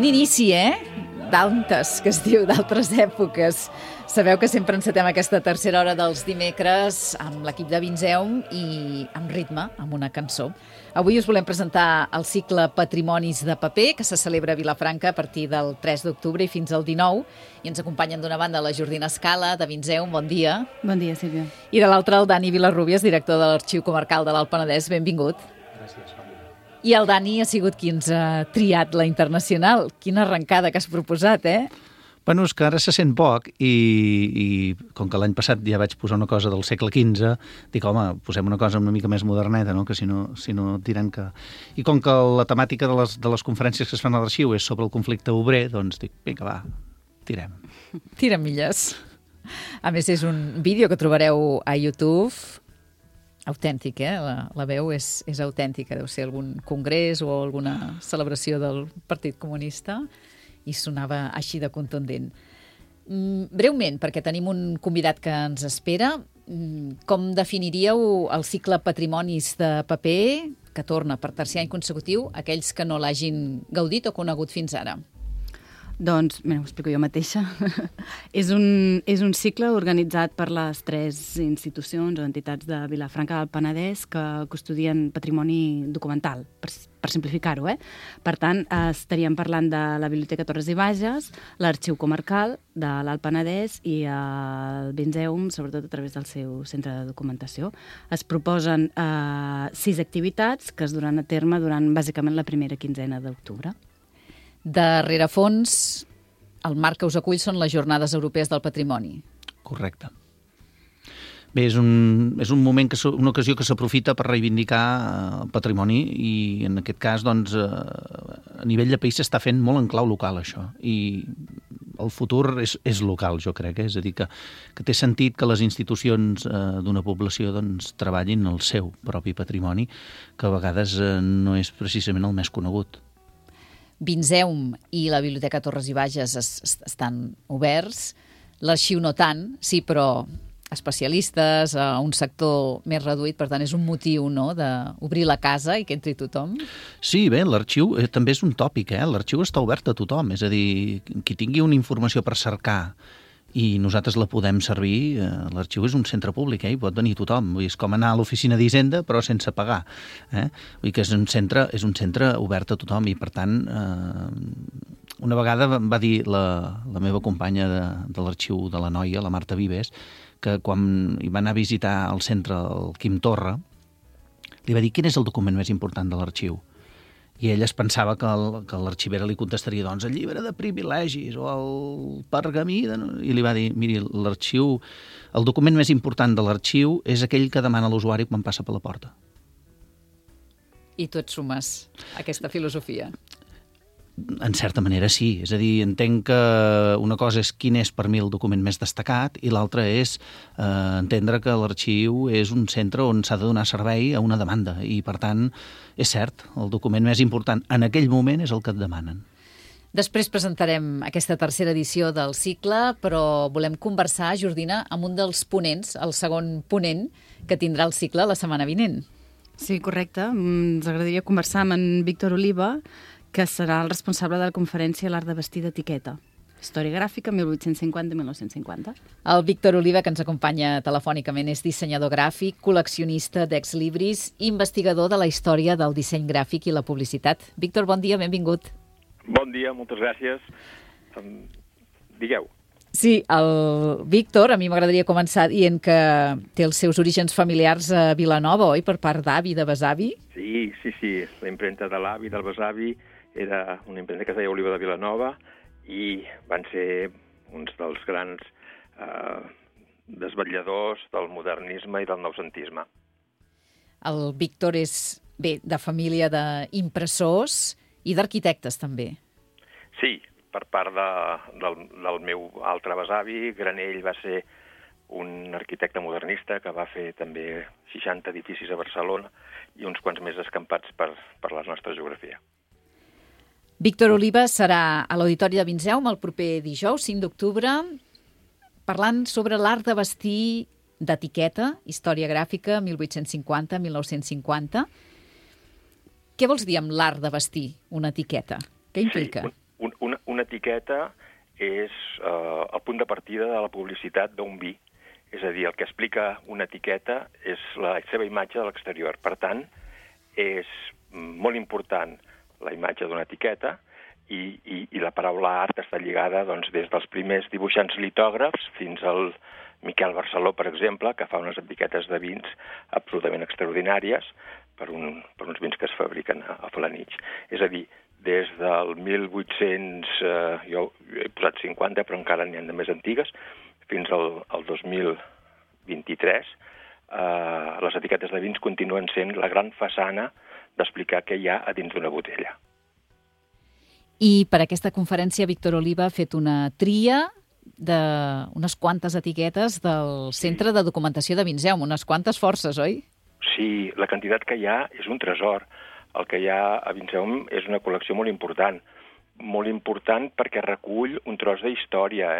inici, d'altes, que es diu, d'altres èpoques. Sabeu que sempre encetem aquesta tercera hora dels dimecres amb l'equip de Vinzeum i amb ritme, amb una cançó. Avui us volem presentar el cicle Patrimonis de paper, que se celebra a Vilafranca a partir del 3 d'octubre i fins al 19. I ens acompanyen d'una banda la Jordina Escala, de Vinzeum. Bon dia. Bon dia, Sílvia. I de l'altra, el Dani Vilarrubias, director de l'Arxiu Comarcal de l'Alt Penedès. Benvingut. Gràcies, Fabio. I el Dani ha sigut qui ens ha triat la internacional. Quina arrencada que has proposat, Bueno, és que ara se sent poc i com que l'any passat ja vaig posar una cosa del segle XV, dic, home, posem una cosa una mica més moderneta, no? Que si no diran que... I com que la temàtica de les conferències que es fan a l'arxiu és sobre el conflicte obrer, doncs dic, vinga, va, tirem. Tira milles. A més, és un vídeo que trobareu a YouTube, autèntic, La veu és autèntica, deu ser algun congrés o alguna celebració del Partit Comunista, i sonava així de contundent. Breument, perquè tenim un convidat que ens espera, com definiríeu el cicle Patrimonis de paper, que torna per tercer any consecutiu, aquells que no l'hagin gaudit o conegut fins ara? Doncs, ho explico jo mateixa. És un cicle organitzat per les 3 institucions o entitats de Vilafranca del Penedès que custodien patrimoni documental, per simplificar-ho, Per tant, estaríem parlant de la Biblioteca Torres i Bages, l'Arxiu Comarcal de l'Alt Penedès i el Vinzeum, sobretot a través del seu centre de documentació. Es proposen 6 activitats que es duran a terme durant, bàsicament, la primera quinzena d'octubre. De rerefons, el marc que us acull són les Jornades Europees del Patrimoni. Correcte. Bé, és un moment, una ocasió que s'aprofita per reivindicar el patrimoni i, en aquest cas, doncs, a nivell de país s'està fent molt en clau local, això. I el futur és local, jo crec. És a dir, que té sentit que les institucions d'una població doncs, treballin el seu propi patrimoni, que a vegades no és precisament el més conegut. Vinzeum i la Biblioteca Torres i Bages estan oberts, l'arxiu no tant, sí, però especialistes, a un sector més reduït, per tant és un motiu, no?, d'obrir la casa i que entri tothom. Sí, bé, l'arxiu també és un tòpic, l'arxiu està obert a tothom, és a dir, qui tingui una informació per cercar i nosaltres la podem servir, l'arxiu és un centre públic, hi pot venir tothom, és com anar a l'oficina d'Hisenda però sense pagar, Vull dir que és un centre obert a tothom i per tant una vegada va dir la meva companya de l'arxiu de la Noia, la Marta Vives, que quan hi va anar a visitar al centre el Quim Torra li va dir quin és el document més important de l'arxiu. I ella es pensava que l'arxivera li contestaria, doncs, el llibre de privilegis o el pergamí, i li va dir, miri, l'arxiu, el document més important de l'arxiu és aquell que demana l'usuari quan passa per la porta. I tu et sumes a aquesta filosofia? En certa manera sí, és a dir, entenc que una cosa és quin és per mi el document més destacat i l'altra és entendre que l'arxiu és un centre on s'ha de donar servei a una demanda i per tant és cert, el document més important en aquell moment és el que et demanen. Després presentarem aquesta tercera edició del cicle, però volem conversar, Jordina, amb un dels ponents, el segon ponent que tindrà el cicle la setmana vinent. Sí, correcte. Ens agradaria conversar amb en Víctor Oliva, que serà el responsable de la conferència L'art de vestir d'etiqueta. Història gràfica 1850-1950. El Víctor Oliva, que ens acompanya telefònicament, és dissenyador gràfic, col·leccionista d'ex-libris i investigador de la història del disseny gràfic i la publicitat. Víctor, bon dia, benvingut. Bon dia, moltes gràcies. Digueu. Sí, el Víctor, a mi m'agradaria començar dient que té els seus orígens familiars a Vilanova, oi? Per part d'avi, de besavi? Sí. La impremta de l'avi, del besavi, era una impremta que es deia Oliva de Vilanova i van ser uns dels grans desvetlladors del modernisme i del noucentisme. El Víctor és, bé, de família d'impressors i d'arquitectes, també. Sí, per part del meu altre besavi, Granell va ser un arquitecte modernista que va fer també 60 edificis a Barcelona i uns quants més escampats per la nostra geografia. Víctor Oliva serà a l'Auditori de Vinzeum el proper dijous, 5 d'octubre, parlant sobre l'art de vestir d'etiqueta, història gràfica, 1850-1950. Què vols dir amb l'art de vestir una etiqueta? Què implica? Sí, una etiqueta és el punt de partida de la publicitat d'un vi. És a dir, el que explica una etiqueta és la seva imatge de l'exterior. Per tant, és molt important la imatge d'una etiqueta i la paraula art està lligada doncs, des dels primers dibuixants litògrafs fins al Miquel Barceló, per exemple, que fa unes etiquetes de vins absolutament extraordinàries per uns vins que es fabriquen a Felanitx. És a dir, des del 1800, jo he posat 50, però encara n'hi ha de més antigues, fins al 2023, les etiquetes de vins continuen sent la gran façana d'explicar què hi ha a dins d'una botella. I per aquesta conferència Víctor Oliva ha fet una tria d'unes quantes etiquetes del Centre de Documentació de Vinseum, unes quantes forces, oi? Sí, la quantitat que hi ha és un tresor. El que hi ha a Vinseum és una col·lecció molt important perquè recull un tros d'història,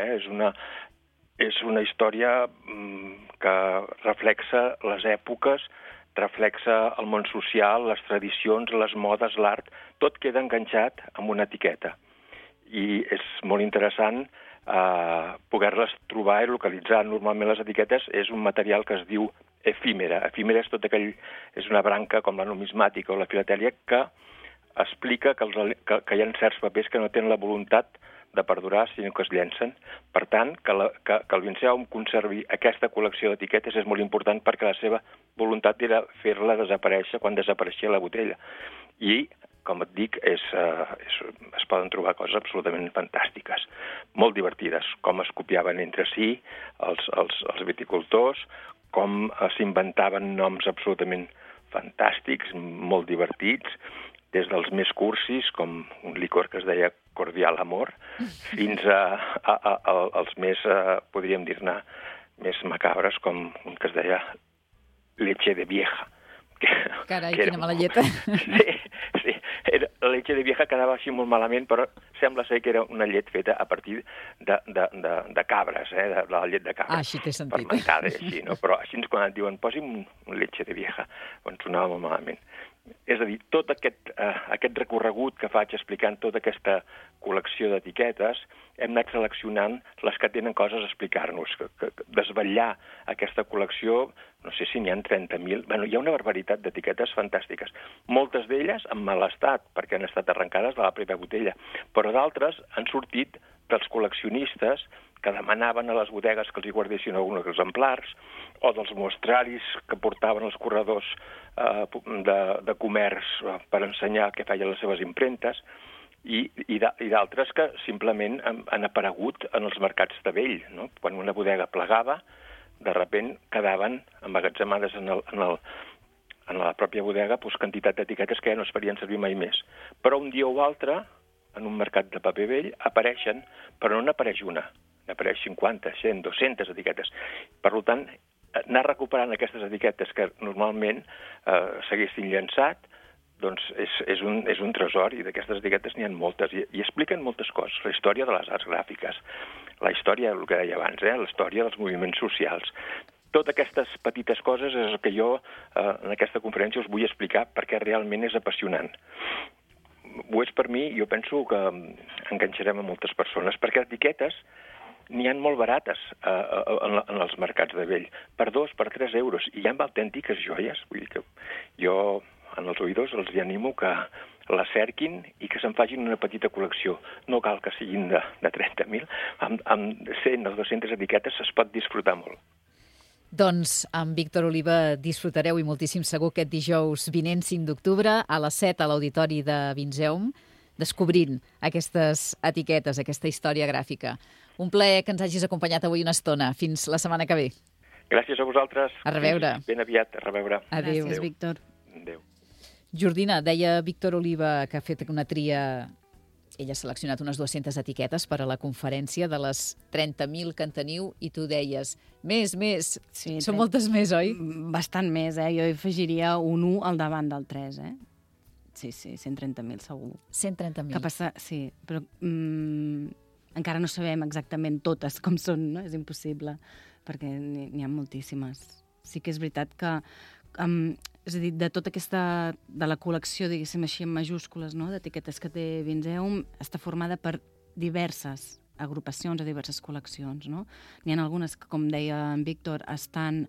És una història que reflexa les èpoques, reflexa el món social, les tradicions, les modes, l'art, tot queda enganxat amb una etiqueta. I és molt interessant poder-les trobar i localitzar. Normalment les etiquetes és un material que es diu efímera. Efímera és una branca com la numismàtica o la filatèlia que explica que hi ha certs papers que no tenen la voluntat de perdurar, sinó que es llencen. Per tant, que el Vinseum conservi aquesta col·lecció d'etiquetes és molt important perquè la seva voluntat era fer-la desaparèixer quan desapareixia la botella. I, com et dic, es poden trobar coses absolutament fantàstiques, molt divertides, com es copiaven entre si els viticultors, com s'inventaven noms absolutament fantàstics, molt divertits, des dels més cursis, com un licor que es deia Cordial Amor, fins als més, podríem dir-ne, més macabres, com un que es deia Leche de Vieja. Carai, quina mala lletra. Sí, la leche de vieja quedava així molt malament, però sembla ser que era una llet feta a partir de cabres, de la llet de cabres. Així té sentit. Fermentada, així, no? Però així quan et diuen, posi'm un leche de vieja, doncs sonava molt malament. És a dir, tot aquest recorregut que faig explicant tota aquesta col·lecció d'etiquetes, hem anat seleccionant les que tenen coses a explicar-nos, desvetllar aquesta col·lecció, no sé si n'hi ha 30.000, hi ha una barbaritat d'etiquetes fantàstiques. Moltes d'elles en mal estat, perquè han estat arrencades de la pròpia botella, però d'altres han sortit dels col·leccionistes que demanaven a les bodegues que els hi guardessin alguns exemplars, o dels mostraris que portaven els corredors de comerç per ensenyar què feien les seves impremtes, i d'altres que simplement han aparegut en els mercats de vell. No? Quan una bodega plegava, de sobte quedaven emmagatzemades en la pròpia bodega quantitat d'etiquetes que ja no es farien servir mai més. Però un dia o altre, en un mercat de paper vell, apareixen, però no n'apareix una, n'apareix 50, 100, 200 etiquetes. Per tant, anar recuperant aquestes etiquetes que normalment s'haguessin llançat, doncs és un tresor, i d'aquestes etiquetes n'hi ha moltes, i expliquen moltes coses. La història de les arts gràfiques, la història, el que deia abans, la història dels moviments socials. Totes aquestes petites coses és el que jo en aquesta conferència us vull explicar perquè realment és apassionant. Ho és per mi, jo penso que enganxarem a moltes persones, perquè etiquetes n'hi ha molt barates en els mercats de vell, per 2, per 3 euros, i hi ha autèntiques joies. Vull dir que jo, en els oïdors, els animo que la cerquin i que se'n facin una petita col·lecció. No cal que siguin de 30.000, amb 100 o 200 etiquetes es pot disfrutar molt. Doncs amb Víctor Oliva disfrutareu i moltíssim segur aquest dijous vinent 5 d'octubre a les 7 a l'Auditori de Vinseum, descobrint aquestes etiquetes, aquesta història gràfica. Un plaer que ens hagis acompanyat avui una estona. Fins la setmana que ve. Gràcies a vosaltres. A reveure. Ben aviat, a reveure. Adéu. Gràcies, Víctor. Adéu. Jordina, deia Víctor Oliva que ha fet una tria. Ella ha seleccionat unes 200 etiquetes per a la conferència de les 30.000 que en teniu i tu deies, més. Sí, són moltes més, oi? Bastant més, Jo hi afegiria un 1 al davant del 3, Sí, 130.000 segur. 130.000. Que passa, sí, però encara no sabem exactament totes com són, no? És impossible, perquè n'hi ha moltíssimes. Sí que és veritat que és a dir, de tota aquesta, de la col·lecció, diguéssim així, en majúscules, no?, d'etiquetes que té Vinseum, està formada per diverses agrupacions o diverses col·leccions, no? N'hi ha algunes que, com deia en Víctor, estan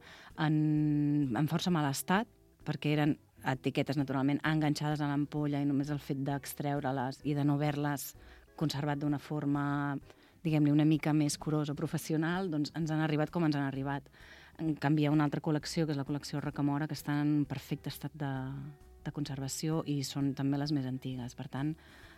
en força mal estat, perquè eren etiquetes, naturalment, enganxades a l'ampolla i només el fet d'extreure-les i de no haver-les conservat d'una forma, diguem-ne, una mica més curosa o professional, doncs ens han arribat com ens han arribat. En canvi, hi ha una altra col·lecció, que és la col·lecció Rocamora, que està en perfecte estat de conservació i són també les més antigues. Per tant,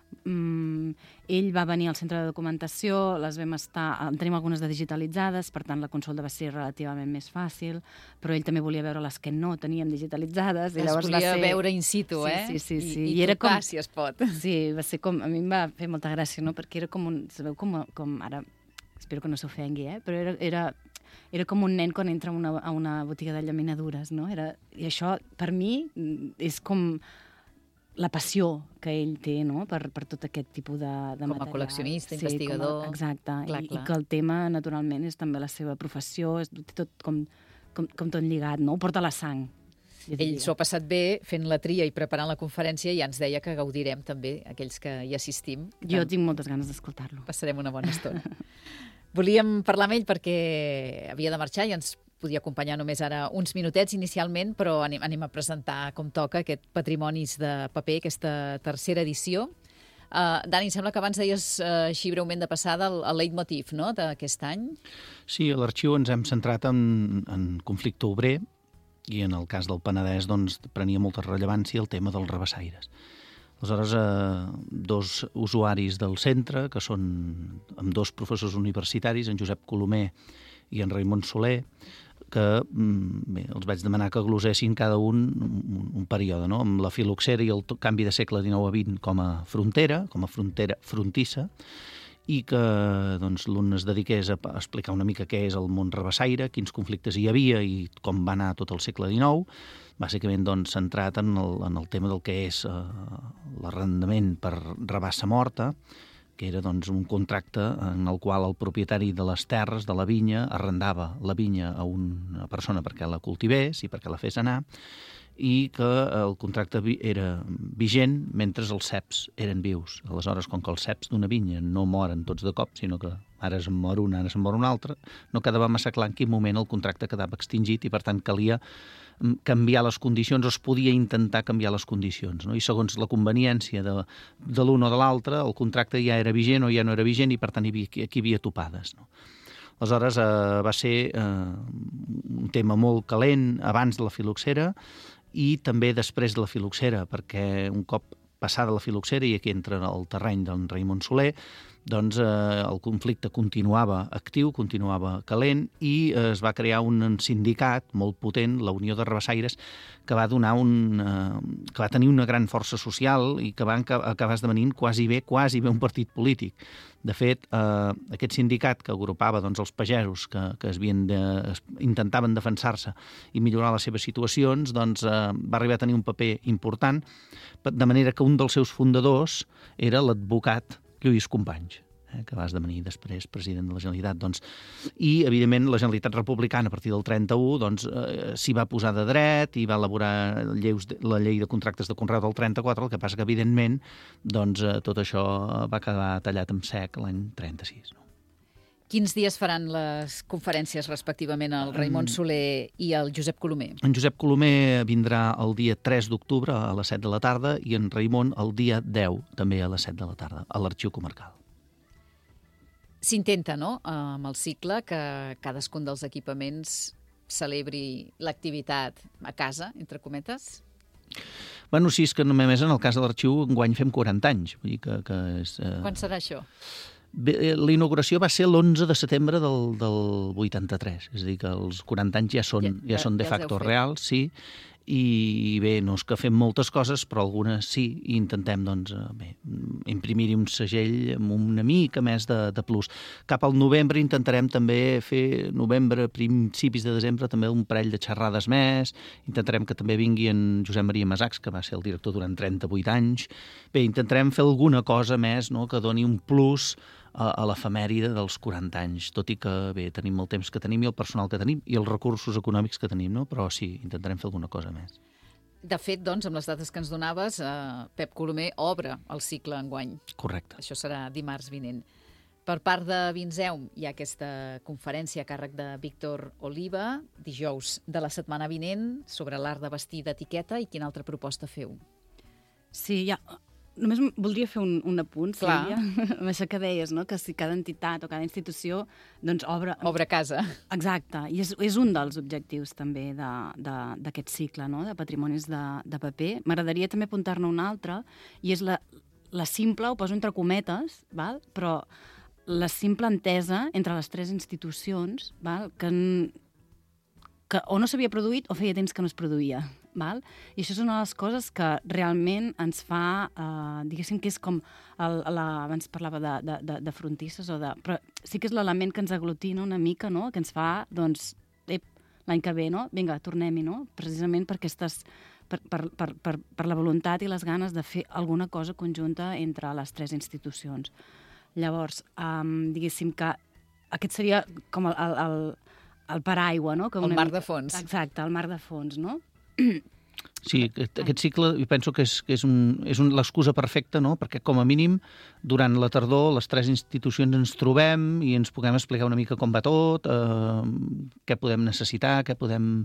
ell va venir al centre de documentació, tenim algunes de digitalitzades, per tant la consulta va ser relativament més fàcil, però ell també volia veure les que no teníem digitalitzades. I llavors volia veure in situ, Sí. I tocar, si es pot. Sí, va ser com... A mi em va fer molta gràcia, no? Perquè era com un... Sabeu com ara... Espero que no s'ofengui, però era com un nen quan entra a una botiga de llaminadures, no? I això, per mi, és com la passió que ell té, no?, per tot aquest tipus de material. Com a col·leccionista, investigador. Exacte, clar. I que el tema, naturalment, és també la seva professió, té tot com tot lligat, no? Ho porta a la sang. Ell s'ho ha passat bé fent la tria i preparant la conferència i ja ens deia que gaudirem també, aquells que hi assistim. Jo tinc moltes ganes d'escoltar-lo. Passarem una bona estona. Volíem parlar amb ell perquè havia de marxar i ens podia acompanyar només ara uns minutets inicialment, però anem a presentar com toca aquest Patrimonis de paper, aquesta tercera edició. Dani, em sembla que abans deies així breument de passada el leitmotiv, no?, d'aquest any. Sí, a l'arxiu ens hem centrat en conflicte obrer i en el cas del Penedès doncs, prenia molta rellevància el tema dels rabassaires. Aleshores, dos usuaris del centre, que són ambdós professors universitaris, en Josep Colomer i en Raimon Soler, que els vaig demanar que glosessin cada un període, no?, amb la filoxera i el canvi de segle XIX a XX com a frontera frontissa, i que doncs, l'un es dediqués a explicar una mica què és el món rabassaire, quins conflictes hi havia i com va anar tot el segle XIX, bàsicament doncs, centrat en el tema del que és l'arrendament per rabassa morta, que era doncs, un contracte en el qual el propietari de les terres, de la vinya, arrendava la vinya a una persona perquè la cultivés i perquè la fes anar, i que el contracte era vigent mentre els ceps eren vius. Aleshores, com que els ceps d'una vinya no moren tots de cop, sinó que ara se'n mor un, ara se'n mor un altre, no quedava massa clar en quin moment el contracte quedava extingit i, per tant, calia canviar les condicions, o es podia intentar canviar les condicions, no? I segons la conveniència de l'un o de l'altre, el contracte ja era vigent o ja no era vigent i, per tant, aquí hi havia topades, no? Aleshores, va ser un tema molt calent abans de la filoxera i també després de la filoxera, perquè un cop passada la filoxera, i aquí entra el terreny d'en Raimon Soler, doncs el conflicte continuava actiu, continuava calent i es va crear un sindicat molt potent, la Unió de Rabassaires, que va que va tenir una gran força social i que va acabar esdevenint quasi bé un partit polític. De fet, aquest sindicat que agrupava doncs, els pagesos que intentaven defensar-se i millorar les seves situacions, doncs, va arribar a tenir un paper important, de manera que un dels seus fundadors era l'advocat Lluís Companys, que va esdevenir després president de la Generalitat. Doncs, i, evidentment, la Generalitat Republicana, a partir del 31, doncs, s'hi va posar de dret i va elaborar la llei de contractes de conreu del 34, el que passa que, evidentment, doncs, tot això va quedar tallat en sec l'any 36. No? Quins dies faran les conferències respectivament el Raimon Soler i el Josep Colomer? En Josep Colomer vindrà el dia 3 d'octubre a les 7 de la tarda i en Raimon el dia 10, també a les 7 de la tarda, a l'Arxiu Comarcal. S'intenta, no?, amb el cicle, que cadascun dels equipaments celebri l'activitat a casa, entre cometes? Bueno, sí, és que només en el cas de l'Arxiu enguany fem 40 anys. Vull dir que és, Quan serà això? Bé, la inauguració va ser l'11 de setembre del 83, és a dir, que els 40 anys ja són de facto reals, sí, i bé, no és que fem moltes coses, però algunes sí, i intentem, doncs, imprimir-hi un segell amb una mica més de plus. Cap al novembre intentarem també fer, principis de desembre, també un parell de xerrades més, intentarem que també vingui en Josep Maria Masachs, que va ser el director durant 38 anys. Bé, intentarem fer alguna cosa més, no?, que doni un plus a l'efemèride dels 40 anys, tot i que bé, tenim el temps que tenim i el personal que tenim i els recursos econòmics que tenim, no? Però sí, intentarem fer alguna cosa més. De fet, doncs, amb les dates que ens donaves, Pep Colomer obre el cicle enguany. Correcte. Això serà dimarts vinent. Per part de Vinseum hi ha aquesta conferència a càrrec de Víctor Oliva, dijous de la setmana vinent, sobre l'art de vestir d'etiqueta, i quina altra proposta feu? Sí, només voldria fer un apunt, Sílvia, amb això que deies, no? Que si cada entitat o cada institució doncs obre casa. Exacte, i és un dels objectius també d'aquest cicle, no? De patrimonis de paper. M'agradaria també apuntar-ne un altre, i és la simple, ho poso entre cometes, val? Però la simple entesa entre les 3 institucions, val? Que o no s'havia produït o feia temps que no es produïa. Val? I això és una de les coses que realment ens fa, diguéssim que és com, abans parlava de frontisses, però sí que és l'element que ens aglutina una mica, no? Que ens fa, doncs, l'any que ve, no? Vinga, tornem-hi, no? Precisament per aquestes, per la voluntat i les ganes de fer alguna cosa conjunta entre les 3 institucions. Llavors, diguéssim que aquest seria com el paraigua, no? El mar de fons. Exacte, el mar de fons, no? Sí, aquest cicle jo penso que és l'excusa perfecta, no? Perquè com a mínim durant la tardor les 3 institucions ens trobem i ens puguem explicar una mica com va tot, què podem necessitar, què podem...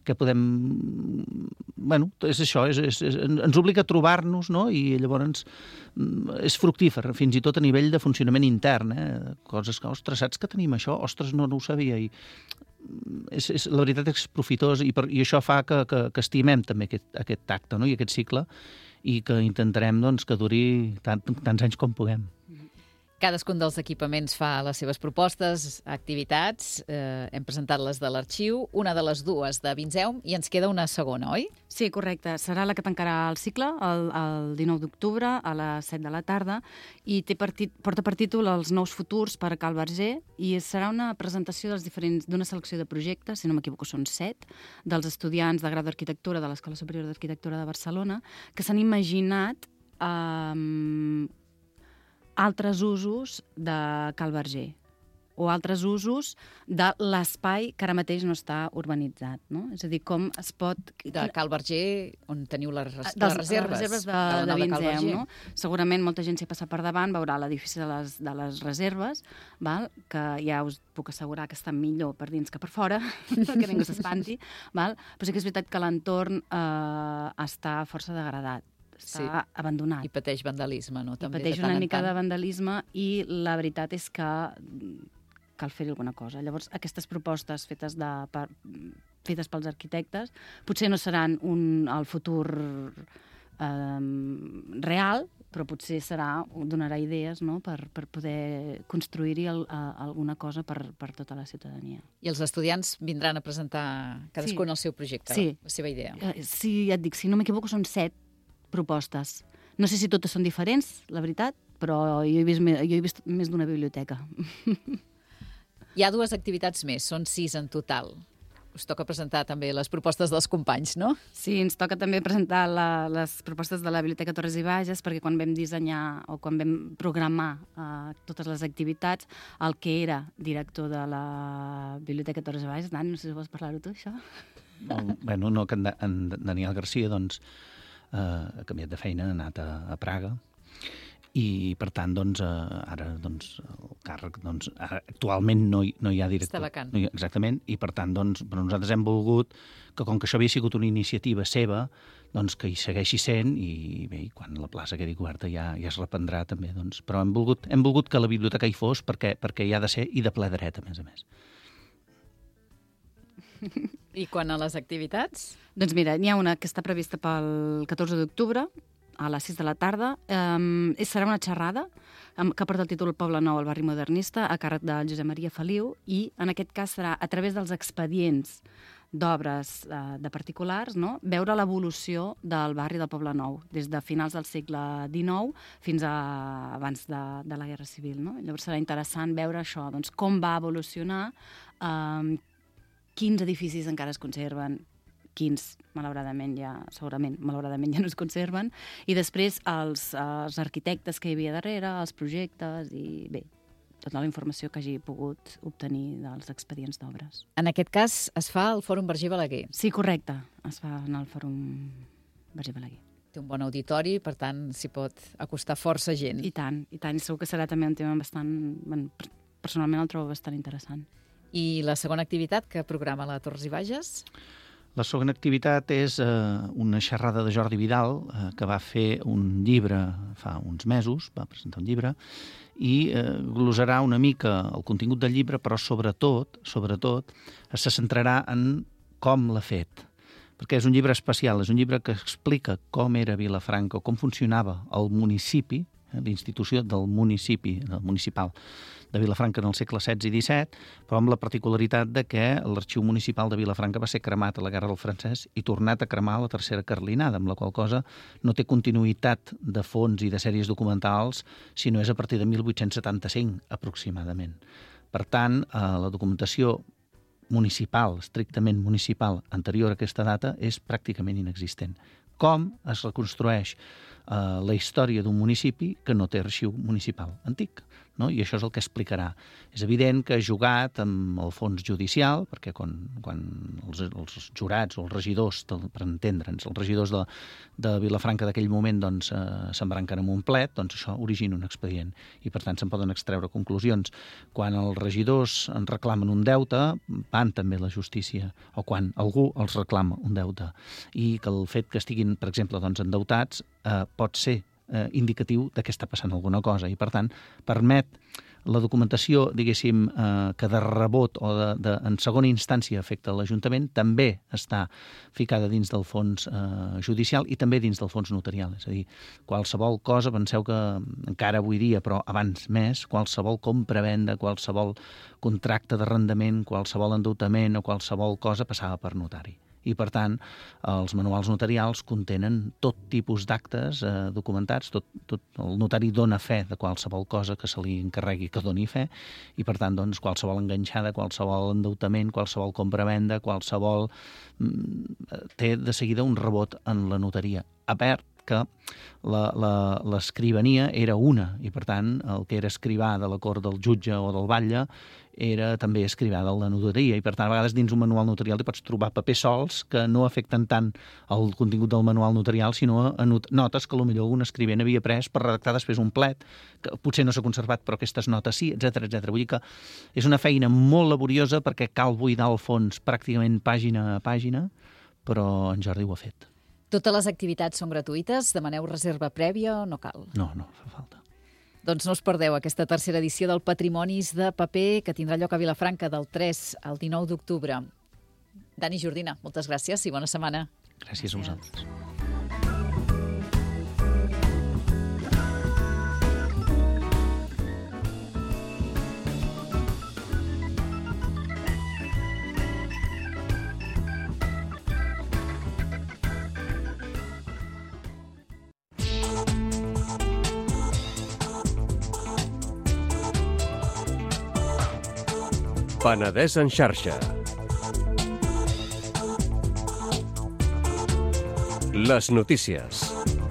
Bueno, és això, ens obliga a trobar-nos, no? I llavors és fructífer, fins i tot a nivell de funcionament intern, coses que, ostres, saps que tenim això? Ostres, no ho sabia, i la veritat és profitós, i això fa que estimem també aquest tacte, no? I aquest cicle, i que intentarem doncs, que duri tants anys com puguem. Cadascun dels equipaments fa les seves propostes, activitats. Hem presentat les de l'arxiu, una de les dues de Vinseum, i ens queda una segona, oi? Sí, correcte. Serà la que tancarà el cicle el 19 d'octubre a les 7 de la tarda, i porta per títol Els nous futurs per a Cal Verger, i serà una presentació d'una selecció de projectes, si no m'equivoco són 7, dels estudiants de grau d'arquitectura de l'Escola Superior d'Arquitectura de Barcelona, que s'han imaginat altres usos de Cal Verger, o altres usos de l'espai que ara mateix no està urbanitzat, no? És a dir, com es pot... De Cal Verger, on teniu les reserves. Les reserves de Vinseum, no? Segurament molta gent s'hi ha passat per davant, veurà l'edifici de les reserves, val? Que ja us puc assegurar que està millor per dins que per fora, que ningú s'espanti, val? Però sí que és veritat que l'entorn està força degradat. Està abandonat. I pateix vandalisme, no? També pateix una mica de vandalisme, i la veritat és que cal fer-hi alguna cosa. Llavors, aquestes propostes fetes pels arquitectes potser no seran el futur real, però potser donarà idees, no? Per poder construir-hi alguna cosa per tota la ciutadania. I els estudiants vindran a presentar cadascun el seu projecte, la seva idea. Sí, ja et dic, si no m'equivoco són 7 propostes. No sé si totes són diferents, la veritat, però jo he vist més d'una biblioteca. Hi ha 2 activitats més, són 6 en total. Us toca presentar també les propostes dels companys, no? Sí, ens toca també presentar les propostes de la Biblioteca Torres i Bages, perquè quan vam dissenyar o quan vam programar totes les activitats, el que era director de la Biblioteca Torres i Bages, Dani, no sé si vols parlar-ho tu, això? Bueno, no, que en Daniel Garcia, doncs, ha canviat de feina, ha anat a Praga, i per tant doncs, ara doncs, el càrrec actualment no hi ha director. Està vacant. Exactament, i per tant doncs, però nosaltres hem volgut que, com que això havia sigut una iniciativa seva, doncs que hi segueixi sent, i bé, quan la plaça quedi coberta ja es reprendrà també, doncs, però hem volgut que la biblioteca hi fos perquè hi ha de ser, i de ple dret, a més. I quan a les activitats? Doncs mira, n'hi ha una que està prevista pel 14 d'octubre, a les 6 de la tarda. Serà una xerrada que porta el títol Poble Nou al barri modernista, a càrrec de Josep Maria Feliu, i en aquest cas serà a través dels expedients d'obres de particulars, no? Veure l'evolució del barri del Poble Nou, des de finals del segle XIX fins a abans de la Guerra Civil, no? Llavors serà interessant veure això, doncs, com va evolucionar, quins edificis encara es conserven, quins malauradament ja no es conserven, i després els arquitectes que hi havia darrere, els projectes, i bé, tota la informació que hagi pogut obtenir dels expedients d'obres. En aquest cas es fa al Fòrum Verger Balaguer. Sí, correcte, es fa en el Fòrum Verger Balaguer. Té un bon auditori, per tant, s'hi pot acostar força gent. I tant. I segur que serà també un tema bastant... Bueno, personalment el trobo bastant interessant. I la segona activitat que programa la Torres i Bages? La segona activitat és una xerrada de Jordi Vidal, que va fer un llibre fa uns mesos, va presentar un llibre, i glosarà una mica el contingut del llibre, però sobretot se centrarà en com l'ha fet. Perquè és un llibre especial, és un llibre que explica com era Vilafranca, com funcionava el municipi, l'institució del municipi, del municipal de Vilafranca en el segle XVI i XVII, però amb la particularitat de que l'arxiu municipal de Vilafranca va ser cremat a la Guerra del Francès i tornat a cremar a la Tercera Carlinada, amb la qual cosa no té continuïtat de fons i de sèries documentals, sinó és a partir de 1875, aproximadament. Per tant, la documentació municipal, estrictament municipal, anterior a aquesta data, és pràcticament inexistent. Com es reconstrueix la història d'un municipi que no té arxiu municipal antic, no? I això és el que explicarà. És evident que ha jugat amb el fons judicial, perquè quan els jurats o els regidors, per entendre'ns, els regidors de Vilafranca d'aquell moment doncs, s'embranquen amb un plet, doncs això origina un expedient i per tant se'n poden extreure conclusions. Quan els regidors en reclamen un deute, van també a la justícia, o quan algú els reclama un deute, i que el fet que estiguin, per exemple, doncs, endeutats pot ser indicatiu de que està passant alguna cosa i, per tant, permet la documentació, diguéssim, que de rebot o en segona instància afecta l'Ajuntament, també està ficada dins del fons judicial i també dins del fons notarial. És a dir, qualsevol cosa, penseu que encara avui dia, però abans més, qualsevol compra-venda, qualsevol contracte d'arrendament, qualsevol endeutament o qualsevol cosa passava per notari. I, per tant, els manuals notarials contenen tot tipus d'actes documentats, el notari dona fe de qualsevol cosa que se li encarregui que doni fe, i, per tant, doncs, qualsevol enganxada, qualsevol endeutament, qualsevol compra-venda, qualsevol... té de seguida un rebot en la notaria. A part que l'escrivania era una, i per tant el que era escrivà de la cort del jutge o del batlle era també escrivà de la notaria, i per tant a vegades dins un manual notarial hi pots trobar papers sols que no afecten tant el contingut del manual notarial, sinó notes que potser algun escrivent havia pres per redactar després un plet, que potser no s'ha conservat però aquestes notes sí, etc. Vull dir que és una feina molt laboriosa perquè cal buidar el fons pràcticament pàgina a pàgina, però en Jordi ho ha fet. Totes les activitats són gratuïtes? Demaneu reserva prèvia o no cal? No fa falta. Doncs no us perdeu aquesta tercera edició del Patrimonis de Paper que tindrà lloc a Vilafranca del 3 al 19 d'octubre. Dani Jordina, moltes gràcies i bona setmana. Gràcies a vosaltres. Penedès en xarxa. Les notícies.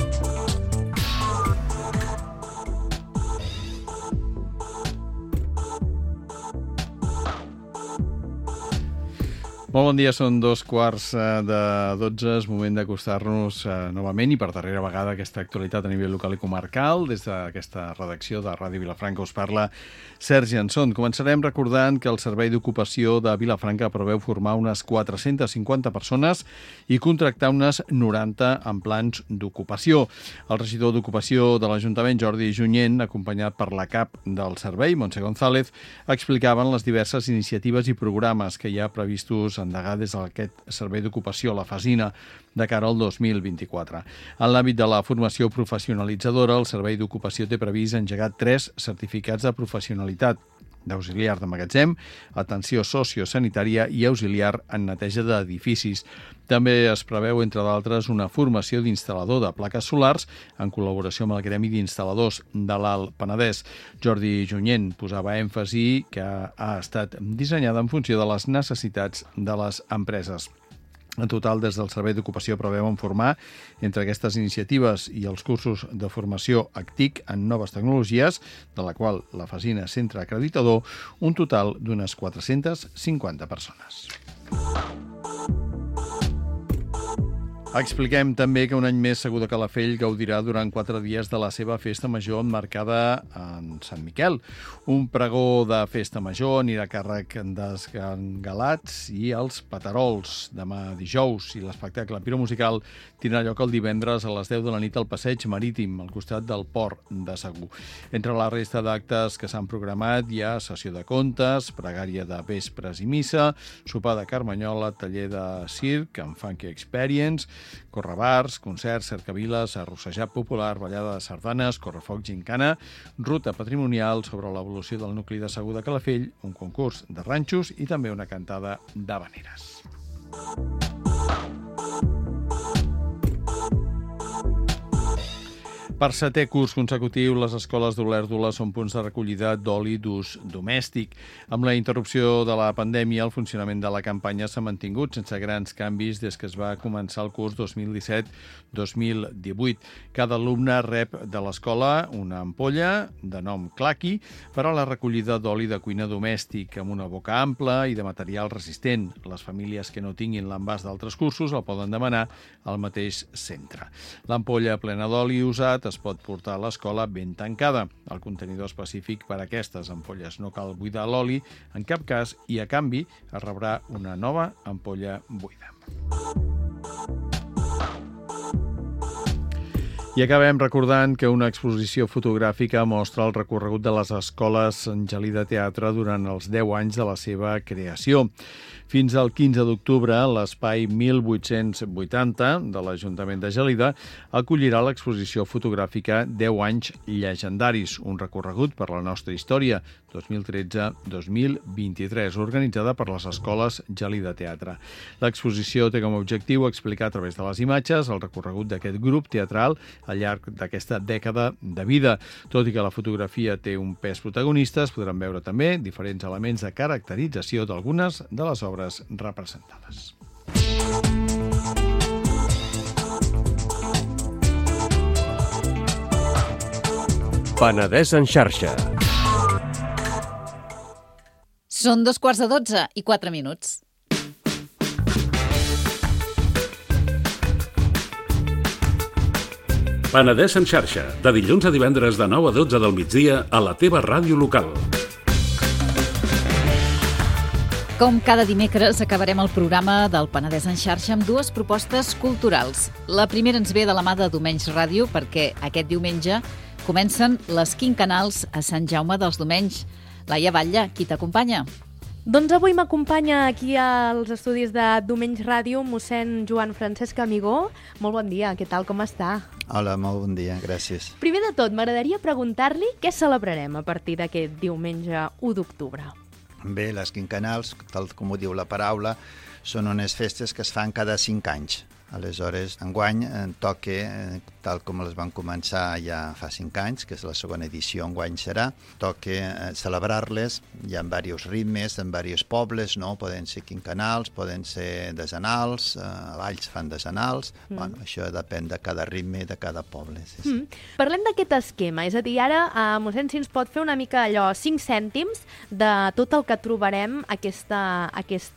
Molt bon dia, són 2:15, és moment d'acostar-nos novament i per darrera vegada aquesta actualitat a nivell local i comarcal. Des d'aquesta redacció de Ràdio Vilafranca us parla Sergi Anson. Començarem recordant que el Servei d'Ocupació de Vilafranca preveu formar unes 450 persones i contractar unes 90 en plans d'ocupació. El regidor d'Ocupació de l'Ajuntament, Jordi Junyent, acompanyat per la cap del servei, Montse González, explicaven les diverses iniciatives i programes que hi ha previstos endegar des d'aquest servei d'ocupació a la Fasina de cara al 2024. En l'àmbit de la formació professionalitzadora, el servei d'ocupació té previst engegar 3 certificats de professionalitat: d'auxiliar de magatzem, atenció sociosanitària i auxiliar en neteja d'edificis. També es preveu, entre d'altres, una formació d'instal·lador de plaques solars en col·laboració amb el Gremi d'Instal·ladors de l'Alt Penedès. Jordi Junyent posava èmfasi que ha estat dissenyada en funció de les necessitats de les empreses. En total, des del Servei d'Ocupació preveuen formar, entre aquestes iniciatives i els cursos de formació ACTIC en noves tecnologies, de la qual la Fasina és centre acreditador, un total d'unes 450 persones. Expliquem també que un any més Segur de Calafell gaudirà durant 4 dies de la seva festa major emmarcada en Sant Miquel. Un pregó de festa major anirà a càrrec dels Galats i els Patarols demà dijous, i l'espectacle piromusical tindrà lloc el divendres a les 10 de la nit al Passeig Marítim, al costat del Port de Segur. Entre la resta d'actes que s'han programat hi ha sessió de contes, pregària de vespres i missa, sopar de carmanyola, taller de circ amb Funky Experience, correbars, concerts, cercaviles, arrossejat popular, ballada de sardanes, correfoc gincana, ruta patrimonial sobre l'evolució del nucli de Segur de Calafell, un concurs de ranxos i també una cantada d'havaneres. Per 7è curs consecutiu, les escoles d'Olèrdola són punts de recollida d'oli d'ús domèstic. Amb la interrupció de la pandèmia, el funcionament de la campanya s'ha mantingut sense grans canvis des que es va començar el curs 2017-2018. Cada alumne rep de l'escola una ampolla de nom Claqui per a la recollida d'oli de cuina domèstic amb una boca ampla i de material resistent. Les famílies que no tinguin l'envàs d'altres cursos el poden demanar al mateix centre. L'ampolla plena d'oli usat es pot portar a l'escola ben tancada. El contenidor específic per a aquestes ampolles no cal buidar l'oli en cap cas i, a canvi, es rebrà una nova ampolla buida. I acabem recordant que una exposició fotogràfica mostra el recorregut de les escoles Gelida Teatre durant els 10 anys de la seva creació. Fins al 15 d'octubre, l'espai 1880 de l'Ajuntament de Gelida acollirà l'exposició fotogràfica 10 anys llegendaris, un recorregut per la nostra història 2013-2023, organitzada per les escoles Gelida Teatre. L'exposició té com a objectiu explicar a través de les imatges el recorregut d'aquest grup teatral al llarg d'aquesta dècada de vida. Tot i que la fotografia té un pes protagonista, es podran veure també diferents elements de caracterització d'algunes de les obres representades. Penedès en xarxa. Són 12:15 i 4 minuts. Penedès en xarxa, de dilluns a divendres de 9 a 12 del migdia a la teva ràdio local. Com cada dimecres, acabarem el programa del Penedès en xarxa amb dues propostes culturals. La primera ens ve de la mà de Domenys Ràdio, perquè aquest diumenge comencen les quinquennals a Sant Jaume dels Domenys. Laia Batlle, qui t'acompanya? Doncs avui m'acompanya aquí als estudis de Domenys Ràdio mossèn Joan Francesc Amigó. Molt bon dia, què tal, com està? Hola, molt bon dia, gràcies. Primer de tot, m'agradaria preguntar-li què celebrarem a partir d'aquest diumenge 1 d'octubre. Bé, les quinquennals, tal com ho diu la paraula, són unes festes que es fan cada 5 anys. Aleshores, enguany toca, tal com les van començar ja fa 5 anys, que és la segona edició, enguany serà, toca celebrar-les. Hi ha diversos ritmes en diversos pobles, no? Poden ser quinquennals, poden ser desenals, a Valls fan desenals. Bueno, això depèn de cada ritme de cada poble. Sí. Parlem d'aquest esquema, és a dir, ara, mossèn, si ens pot fer una mica allò, 5 cèntims de tot el que trobarem aquesta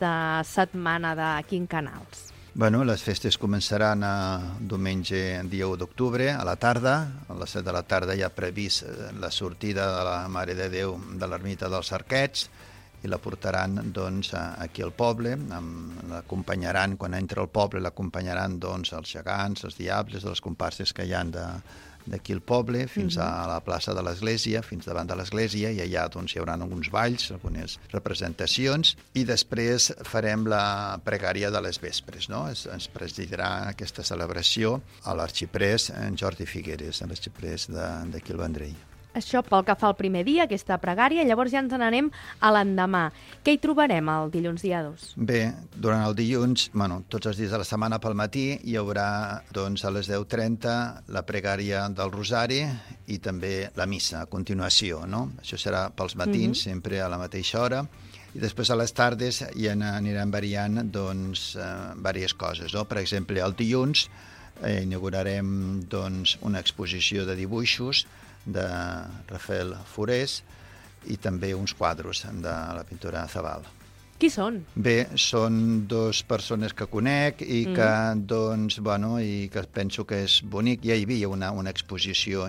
setmana de quinquennals. Bueno, les festes començaran diumenge, dia 1 d'octubre, a la tarda. A les 7 de la tarda hi ha previst la sortida de la Mare de Déu de l'ermita dels Arquets i la portaran doncs, aquí al poble. L'acompanyaran, quan entra al poble, l'acompanyaran doncs, els gegants, els diables, les comparses que hi ha d'aquí al poble, fins a la plaça de l'església, fins davant de l'església, i allà doncs, hi haurà alguns balls, algunes representacions, i després farem la pregària de les vespres, no? Ens presidirà aquesta celebració a l'arxiprés Jordi Figueres, l'arxiprés d'aquí al Vendrell. Això pel que fa al primer dia, aquesta pregària, llavors ja ens n'anem a l'endemà. Què hi trobarem el dilluns dia 2? Bé, durant el dilluns, tots els dies de la setmana pel matí, hi haurà doncs, a les 10:30 la pregària del Rosari i també la missa a continuació, no? Això serà pels matins, sempre a la mateixa hora. I després a les tardes ja aniran variant doncs, diverses coses, no? Per exemple, el dilluns inaugurarem doncs, una exposició de dibuixos de Rafael Forés i també uns quadros de la pintora Zabal. Qui són? Bé, són dues persones que conec i que, doncs, bueno, i que penso que és bonic. Ja hi havia una exposició,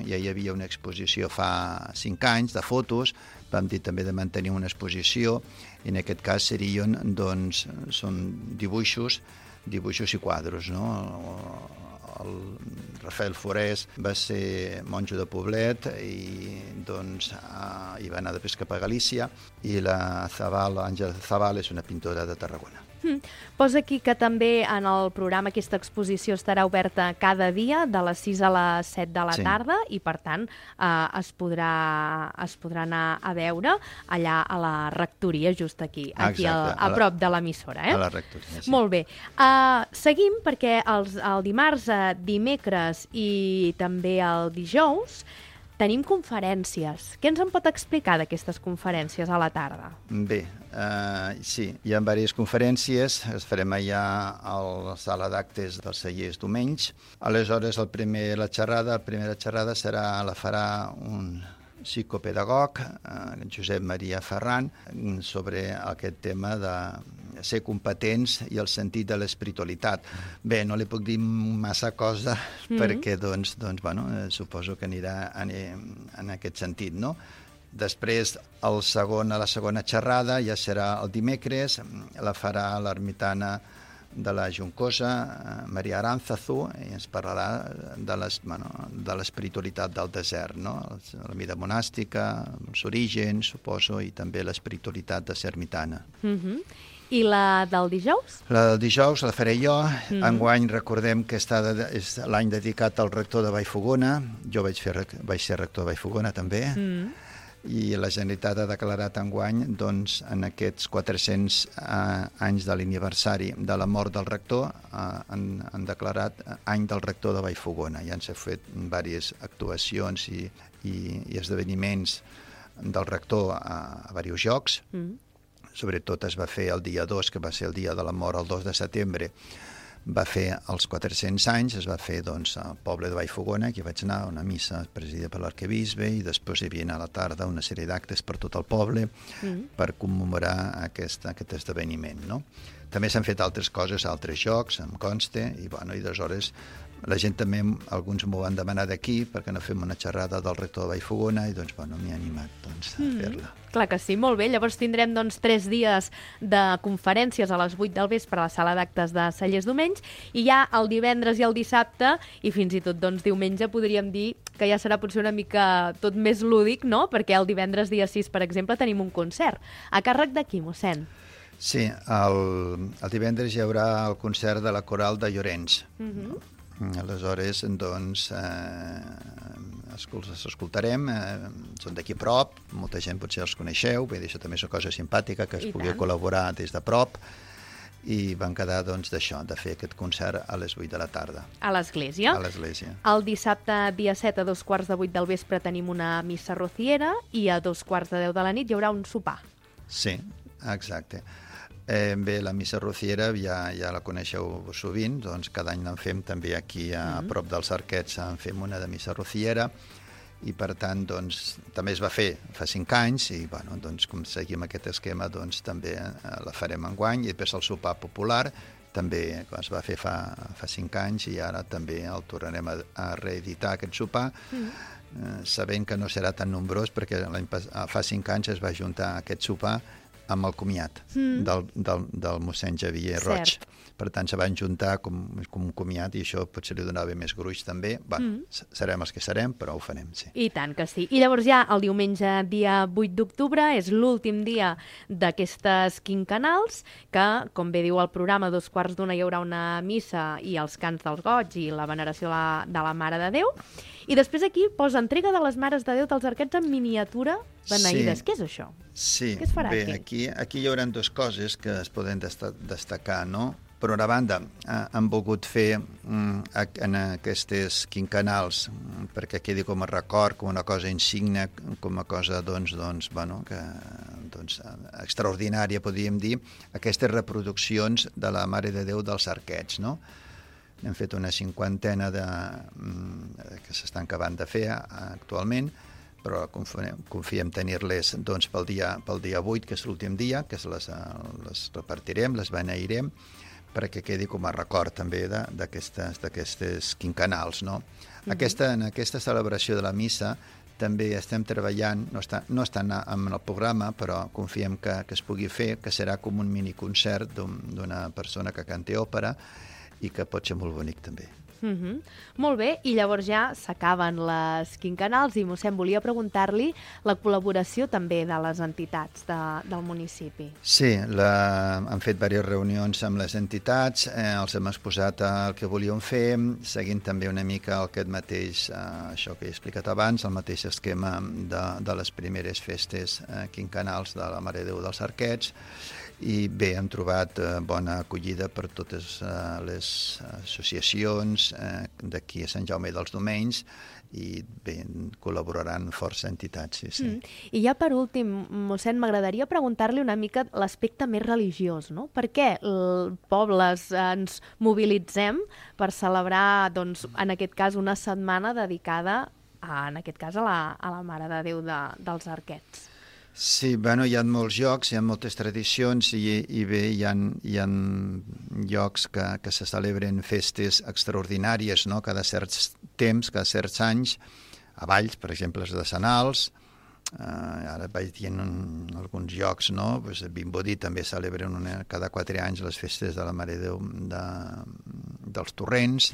fa 5 anys de fotos, vam dir també de mantenir una exposició, i en aquest cas serien, doncs, són dibuixos i quadres, no? El Rafael Forés va ser monjo de Poblet i doncs hi va anar després cap a Galícia, i la Àngela Zabal és una pintora de Tarragona. Posa aquí que també en el programa aquesta exposició estarà oberta cada dia de les 6 a les 7 de la tarda i per tant es podrà anar a veure allà a la rectoria, just aquí a prop de l'emissora. A la rectoria, sí. Molt bé. Seguim perquè el dimarts, dimecres i també el dijous tenim conferències. Què ens en pot explicar d'aquestes conferències a la tarda? Bé, sí, hi ha diverses conferències, les farem allà a la sala d'actes dels Cellers Domenys. Aleshores, la primera xerrada la farà un psicopedagog, Josep Maria Ferran, sobre aquest tema de ser competents i el sentit de l'espiritualitat. Bé, no li puc dir massa cosa perquè, doncs, bueno, suposo que anirà en aquest sentit, no? Després, a la segona xerrada ja serà el dimecres, la farà l'ermitana de la Juncosa, Maria Aránzazu, i ens parlarà de l'espiritualitat del desert, no? La vida monàstica, els orígens, suposo, i també l'espiritualitat de ser ermitana. I la del dijous? La del dijous la faré jo. Enguany recordem que és l'any dedicat al rector de Vallfogona. Jo vaig ser rector de Vallfogona també. I la Generalitat ha declarat enguany, doncs, en aquests 400 anys de l'aniversari de la mort del rector, han declarat any del rector de Vallfogona. Ja s'han fet diverses actuacions i esdeveniments del rector a diversos llocs. Sobretot es va fer el dia 2, que va ser el dia de la mort, el 2 de setembre. Va fer els 400 anys, es va fer, doncs, al poble de Vallfogona, que vaig anar a una missa presidida per l'arquebisbe, i després hi havia a la tarda una sèrie d'actes per tot el poble per commemorar aquest esdeveniment, no? També s'han fet altres coses, altres jocs, em consta, i aleshores la gent també, alguns m'ho van demanar d'aquí, perquè no fem una xerrada del rector de Vallfogona, i doncs, m'he animat a fer-la. Clar que sí, molt bé. Llavors tindrem 3 dies de conferències a les 8 del vespre a la sala d'actes de Cellers Domenys, i ja el divendres i el dissabte, i fins i tot diumenge, podríem dir que ja serà potser una mica tot més lúdic, no? Perquè el divendres dia 6, per exemple, tenim un concert. A càrrec de qui, mossèn? Sí, el divendres hi haurà el concert de la Coral de Llorenç. Aleshores, doncs, els escoltarem, són d'aquí a prop, molta gent potser els coneixeu, bé, això també és una cosa simpàtica, que es pugui col·laborar des de prop, i van quedar, doncs, d'això, de fer aquest concert a les 8 de la tarda. A l'església? A l'església. El dissabte, dia 7, a 2:15 del vespre, tenim una missa rociera, i a 2:10 de la nit hi haurà un sopar. Sí, exacte. Bé, la missa rociera ja la coneixeu sovint, doncs cada any en fem també aquí a prop dels Arquets, en fem una de missa rociera, i per tant, doncs, també es va fer fa 5 anys, i doncs, com seguim aquest esquema, doncs també la farem enguany, i després el sopar popular també es va fer fa 5 anys, i ara també el tornarem a reeditar, aquest sopar, sabent que no serà tan nombrós, perquè fa 5 anys es va juntar aquest sopar amb el comiat del mossèn Xavier Roig. Per tant, se van juntar com un comiat, i això potser li donava més gruix també. Serem els que serem, però ho farem, sí. I tant que sí. I llavors ja el diumenge, dia 8 d'octubre, és l'últim dia d'aquestes quinquenals, que, com bé diu el programa, a 2:15 hi haurà una missa i els cants dels goigs i la veneració de la Mare de Déu. I després aquí posa entrega de les Mares de Déu dels Arquets en miniatura beneïdes. Què és això? Sí, què es farà bé, aquí hi haurà dues coses que es poden destacar, no? Per una banda, han volgut fer en aquestes quinquenals, perquè quedi com a record, com una cosa insigne, com una cosa, extraordinària, podríem dir, aquestes reproduccions de la Mare de Déu dels Arquets, no? Hem fet una 50 que s'estan acabant de fer actualment, però confiem tenir-les doncs, pel dia 8, que és l'últim dia, que les repartirem, les beneirem, perquè quedi com a record també d'aquestes quinquennals. No? En aquesta celebració de la missa també estem treballant, no està en el programa, però confiem que es pugui fer, que serà com un miniconcert d'una persona que canti òpera i que pot ser molt bonic també. Molt bé, i llavors ja s'acaben les quinquennals i mossèn, volia preguntar-li la col·laboració també de les entitats del municipi. Sí, hem fet diverses reunions amb les entitats, els hem exposat el que volíem fer, seguint també una mica aquest mateix, això que he explicat abans, el mateix esquema de les primeres festes quinquennals de la Mare de Déu dels Arquets, i bé, hem trobat bona acollida per totes les associacions d'aquí a Sant Jaume dels Domenys i bé, col·laboraran força entitats, sí. I ja per últim, mossèn, m'agradaria preguntar-li una mica l'aspecte més religiós, no? Per què pobles ens mobilitzem per celebrar, doncs, en aquest cas, una setmana dedicada, en aquest cas, a la Mare de Déu dels Arquets? Sí, bueno, hi ha molts llocs, hi ha moltes tradicions i bé, hi ha llocs que se celebren festes extraordinàries, no?, cada certs temps, cada certs anys, a Valls, per exemple, de Sanals, ara vaig dient alguns llocs, no?, pues a Vimbodí també celebren cada 4 anys les festes de la Mare de Déu dels Torrents,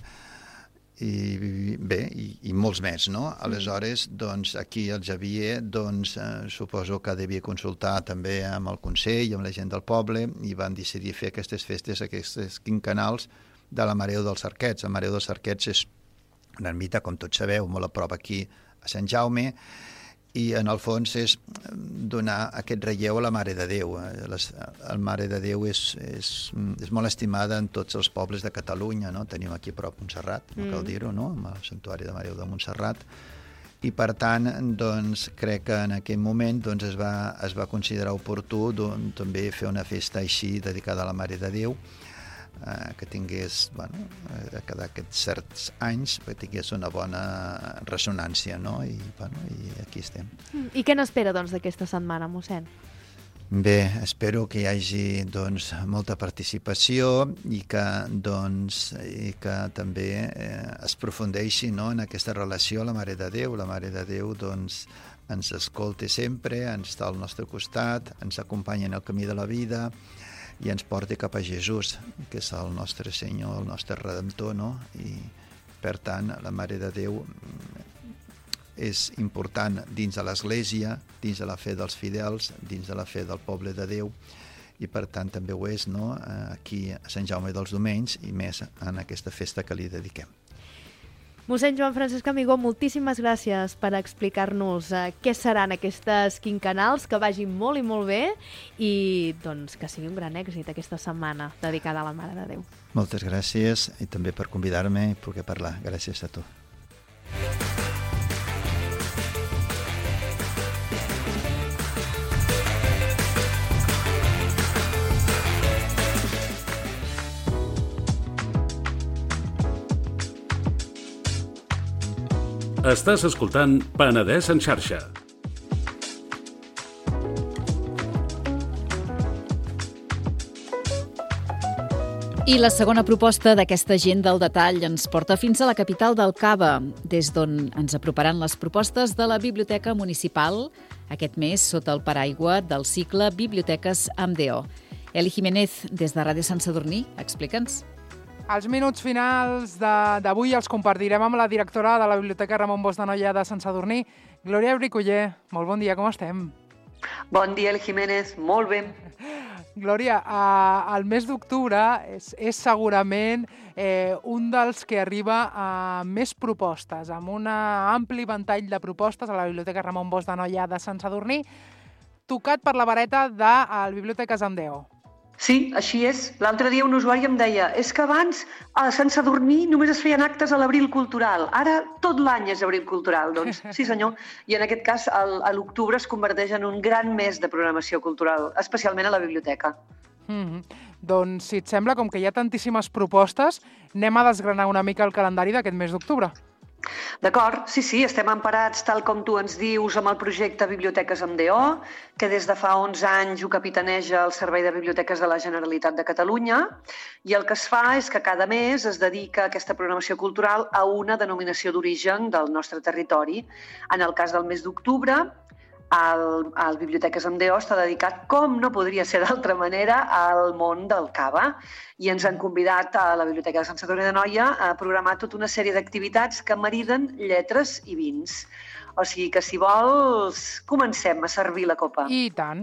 i bé, i molts més, no? Aleshores, doncs, aquí el Xavier, doncs, suposo que devia consultar també amb el Consell, amb la gent del poble, i van decidir fer aquestes festes, aquestes quinquennals de la Mare Déu dels Arquets. La Mare Déu dels Arquets és una ermita, com tots sabeu, molt a prop aquí a Sant Jaume, i en el fons és donar aquest relleu a la Mare de Déu. La Mare de Déu és molt estimada en tots els pobles de Catalunya, no? Tenim aquí a prop Montserrat, no cal dir-ho, no?, amb el Santuari de Mare Déu de Montserrat, i per tant, doncs, crec que en aquell moment doncs, es va considerar oportú també fer una festa així dedicada a la Mare de Déu, que tingués, bueno, cada aquests certs anys, que tingués una bona ressonància, no? I aquí estem. I què n'espera, doncs, d'aquesta setmana, mossèn? Bé, espero que hi hagi, doncs, molta participació i que també es aprofundeixi, no?, en aquesta relació a la Mare de Déu. La Mare de Déu, doncs, ens escolta sempre, ens està al nostre costat, ens acompanya en el camí de la vida, i ens porta cap a Jesús, que és el nostre Senyor, el nostre Redemptor, no? I, per tant, la Mare de Déu és important dins de l'Església, dins de la fe dels fidels, dins de la fe del poble de Déu, i per tant també ho és, no?, aquí a Sant Jaume dels Domenys, i més en aquesta festa que li dediquem. Mossèn Joan Francesc Amigó, moltíssimes gràcies per explicar-nos què seran aquestes quinquennals, que vagi molt i molt bé i doncs, que sigui un gran èxit aquesta setmana dedicada a la Mare de Déu. Moltes gràcies i també per convidar-me i poder parlar. Gràcies a tu. Estàs escoltant Penedès en xarxa. I la segona proposta d'aquesta gent del detall ens porta fins a la capital del Cava, des d'on ens aproparan les propostes de la Biblioteca Municipal, aquest mes sota el paraigua del cicle Biblioteques amb DO. Eli Jiménez, des de Ràdio Sant Sadurní, explica'ns. Els minuts finals d'avui els compartirem amb la directora de la Biblioteca Ramon Bosch d'Anoia de Sant Sadurní, Glòria Bricoller. Molt bon dia, com estem? Bon dia, Eli Jiménez, molt bé. Glòria, el mes d'octubre és segurament un dels que arriba a més propostes, amb un ampli ventall de propostes a la Biblioteca Ramon Bosch d'Anoia de Sant Sadurní, tocat per la vareta de Biblioteques amb DO. Sí, així és. L'altre dia un usuari em deia és que abans a Sant Sadurní només es feien actes a l'Abril Cultural. Ara tot l'any és Abril Cultural. Doncs sí, senyor. I en aquest cas, a l'octubre es converteix en un gran mes de programació cultural, especialment a la biblioteca. Doncs, si et sembla, com que hi ha tantíssimes propostes, anem a desgranar una mica el calendari d'aquest mes d'octubre. D'acord, sí, estem emparats, tal com tu ens dius, amb el projecte Biblioteques amb DO, que des de fa 11 anys ho capitaneja el Servei de Biblioteques de la Generalitat de Catalunya, i el que es fa és que cada mes es dedica aquesta programació cultural a una denominació d'origen del nostre territori. En el cas del mes d'octubre, el Biblioteques amb DO està dedicat, com no podria ser d'altra manera, al món del cava. I ens han convidat a la Biblioteca de Sant Sadurní d'Anoia a programar tota una sèrie d'activitats que mariden lletres i vins. O sigui que, si vols, comencem a servir la copa. I tant.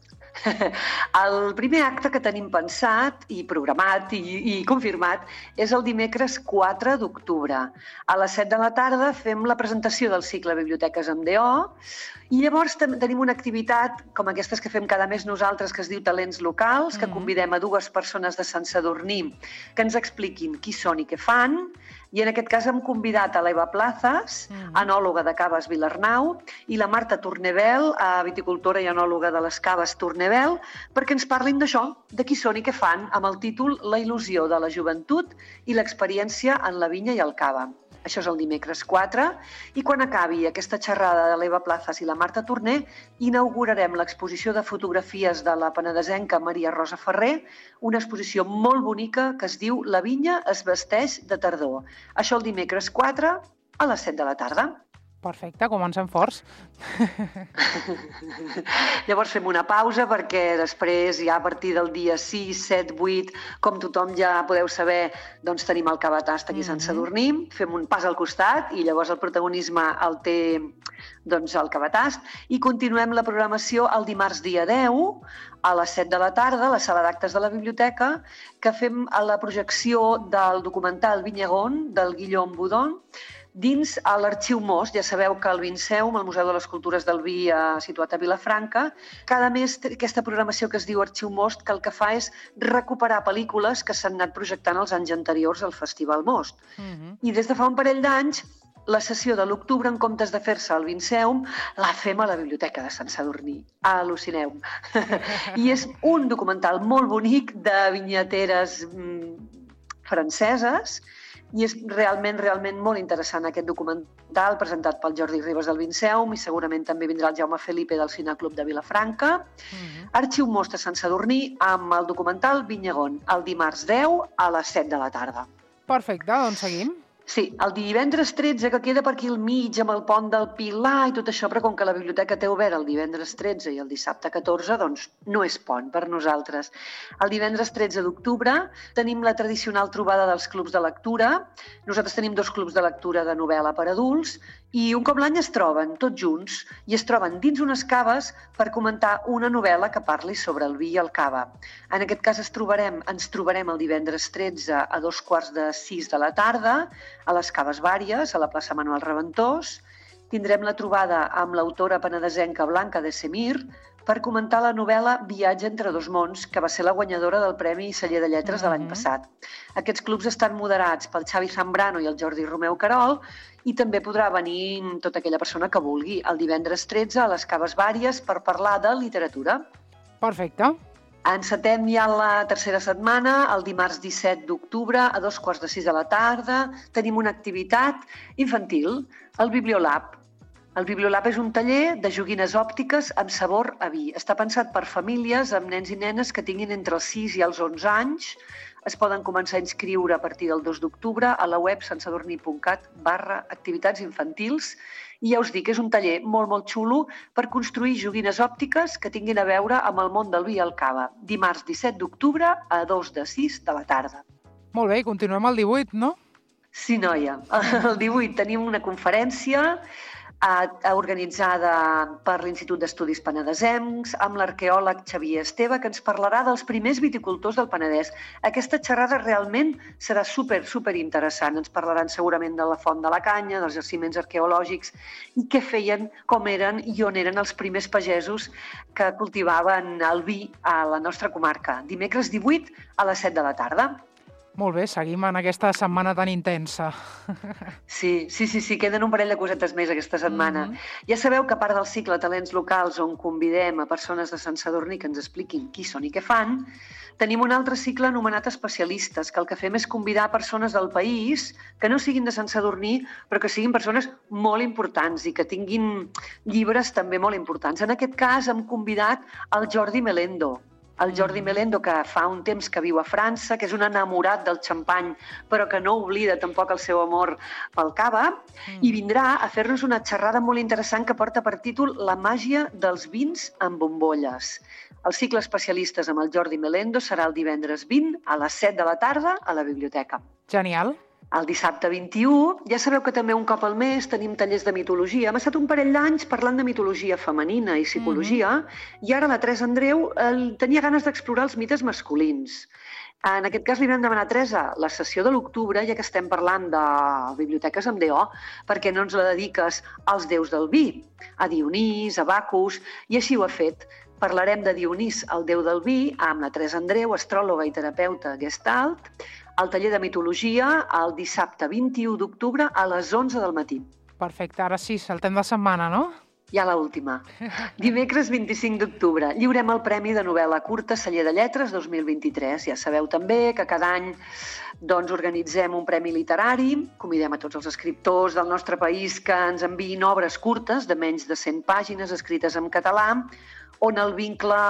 El primer acte que tenim pensat i programat i confirmat és el dimecres 4 d'octubre. A les 7 de la tarda fem la presentació del cicle Biblioteques amb DO i llavors tenim una activitat com aquestes que fem cada mes nosaltres que es diu Talents Locals, que convidem a 2 persones de Sant Sadurní que ens expliquin qui són i què fan. I en aquest cas hem convidat a l'Eva Plazas, enòloga de Caves Vilarnau, i la Marta Tornebel, viticultora i enòloga de les Caves Tornebel, perquè ens parlin d'això, de qui són i què fan, amb el títol La il·lusió de la joventut i l'experiència en la vinya i el cava. Això és el dimecres 4, i quan acabi aquesta xerrada de l'Eva Plazas i la Marta Torner, inaugurarem l'exposició de fotografies de la penedesenca Maria Rosa Ferrer, una exposició molt bonica que es diu La vinya es vesteix de tardor. Això el dimecres 4 a les 7 de la tarda. Perfecte, comencem forts. Llavors fem una pausa perquè després, ja a partir del dia 6, 7, 8, com tothom ja podeu saber, doncs tenim el Cavatast aquí a Sant Sadurní, fem un pas al costat i llavors el protagonisme el té doncs, el Cavatast, i continuem la programació el dimarts dia 10 a les 7 de la tarda a la sala d'actes de la biblioteca, que fem la projecció del documental Vinyagón del Guillaume Boudon, dins a l'Arxiu Most. Ja sabeu que el Vinceum, el Museu de les Cultures del Vi, situat a Vilafranca, cada mes té aquesta programació que es diu Arxiu Most, que el que fa és recuperar pel·lícules que s'han anat projectant els anys anteriors al Festival Most. I des de fa un parell d'anys, la sessió de l'octubre, en comptes de fer-se al Vinceum, la fem a la Biblioteca de Sant Sadurní. Al·lucineu. I és un documental molt bonic de vinyateres franceses, i és realment molt interessant aquest documental presentat pel Jordi Ribas del Vinceum, i segurament també vindrà el Jaume Felipe del Cineclub de Vilafranca. Arxiu Most a Sant Sadurní amb el documental Vinyagón, el dimarts 10 a les 7 de la tarda. Perfecte, doncs seguim. Sí, el divendres 13, que queda per aquí al mig, amb el pont del Pilar i tot això, però com que la biblioteca té obert el divendres 13 i el dissabte 14, doncs no és pont per nosaltres. El divendres 13 d'octubre tenim la tradicional trobada dels clubs de lectura. Nosaltres tenim 2 clubs de lectura de novel·la per adults i un cop l'any es troben tots junts i es troben dins unes caves per comentar una novel·la que parli sobre el vi i el cava. En aquest cas ens trobarem el divendres 13 a 2:45 de la tarda a les Caves Vàries, a la plaça Manuel Reventós. Tindrem la trobada amb l'autora penedesenca Blanca de Semir per comentar la novel·la Viatge entre dos mons, que va ser la guanyadora del Premi Celler de Lletres de l'any passat. Aquests clubs estan moderats pel Xavi Zambrano i el Jordi Romeu Carol, i també podrà venir tota aquella persona que vulgui el divendres 13 a les Caves Vàries per parlar de literatura. Perfecte. Encetem ja la tercera setmana, el dimarts 17 d'octubre a 2:45 de la tarda. Tenim una activitat infantil, el Bibliolab. El Bibliolab és un taller de joguines òptiques amb sabor a vi. Està pensat per famílies amb nens i nenes que tinguin entre els 6 i els 11 anys. Es poden començar a inscriure a partir del 2 d'octubre a la web santsadurní.cat/activitats infantils. I ja us dic, és un taller molt xulo per construir joguines òptiques que tinguin a veure amb el món del vi i el cava. Dimarts 17 d'octubre a 2:06 de la tarda. Molt bé, continuem el 18, no? Sí, noia. El 18 tenim una conferència organitzada per l'Institut d'Estudis Penedesencs amb l'arqueòleg Xavier Esteve, que ens parlarà dels primers viticultors del Penedès. Aquesta xerrada realment serà super interessant. Ens parlaran segurament de la Font de la Canya, dels jaciments arqueològics i què feien, com eren i on eren els primers pagesos que cultivaven el vi a la nostra comarca. Dimecres 18 a les 7 de la tarda. Molt bé, seguim en aquesta setmana tan intensa. Sí, queden un parell de cosetes més aquesta setmana. Ja sabeu que a part del cicle Talents Locals, on convidem a persones de Sant Sadurní que ens expliquin qui són i què fan, tenim un altre cicle anomenat Especialistes, que el que fem és convidar persones del país que no siguin de Sant Sadurní, però que siguin persones molt importants i que tinguin llibres també molt importants. En aquest cas hem convidat el Jordi Melendo. El Jordi Melendo, que fa un temps que viu a França, que és un enamorat del xampany, però que no oblida tampoc el seu amor pel cava, i vindrà a fer-nos una xerrada molt interessant que porta per títol La màgia dels vins amb bombolles. El cicle Especialistes amb el Jordi Melendo serà el divendres 20 a les 7 de la tarda a la biblioteca. Genial. El dissabte 21, ja sabeu que també un cop al mes tenim tallers de mitologia. Hem estat un parell d'anys parlant de mitologia femenina i psicologia, i ara la Teresa Andreu tenia ganes d'explorar els mites masculins. En aquest cas li vam demanar a Teresa la sessió de l'octubre, ja que estem parlant de biblioteques amb DO, perquè no ens la dediques als déus del vi, a Dionís, a Bacus, i així ho ha fet. Parlarem de Dionís, el déu del vi, amb la Teresa Andreu, astròloga i terapeuta Gestalt, al taller de mitologia el dissabte 21 d'octubre a les 11 del matí. Perfecte, ara sí, saltem de setmana, no? Ja l'última. Dimecres 25 d'octubre lliurem el Premi de Novel·la Curta Celler de Lletres 2023. Ja sabeu també que cada any organitzem un premi literari, convidem a tots els escriptors del nostre país que ens enviïn obres curtes de menys de 100 pàgines escrites en català, on el vincle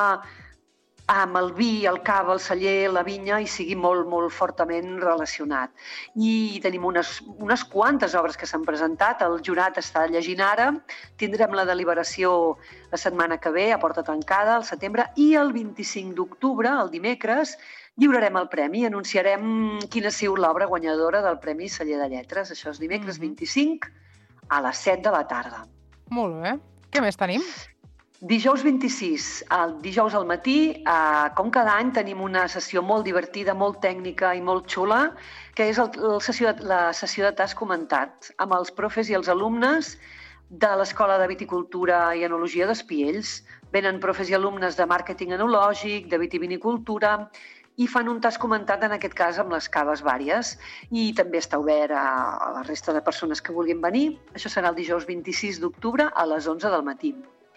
amb el vi, el cava, el celler, la vinya hi sigui molt, molt fortament relacionat. I tenim unes quantes obres que s'han presentat, el jurat està llegint ara, tindrem la deliberació la setmana que ve, a porta tancada, al setembre, i el 25 d'octubre, el dimecres, lliurarem el premi, anunciarem quina ha sigut l'obra guanyadora del Premi Celler de Lletres. Això és dimecres 25 a les 7 de la tarda. Molt bé. Què més tenim? Dijous 26, el dijous al matí, com cada any, tenim una sessió molt divertida, molt tècnica i molt xula, que és la sessió de TAS comentat, amb els profes i els alumnes de l'Escola de Viticultura i Enologia d'Espiells. Venen profes i alumnes de màrqueting enològic, de vitivinicultura, i fan un TAS comentat, en aquest cas, amb les caves vàries. I també està obert a la resta de persones que vulguin venir. Això serà el dijous 26 d'octubre a les 11 del matí.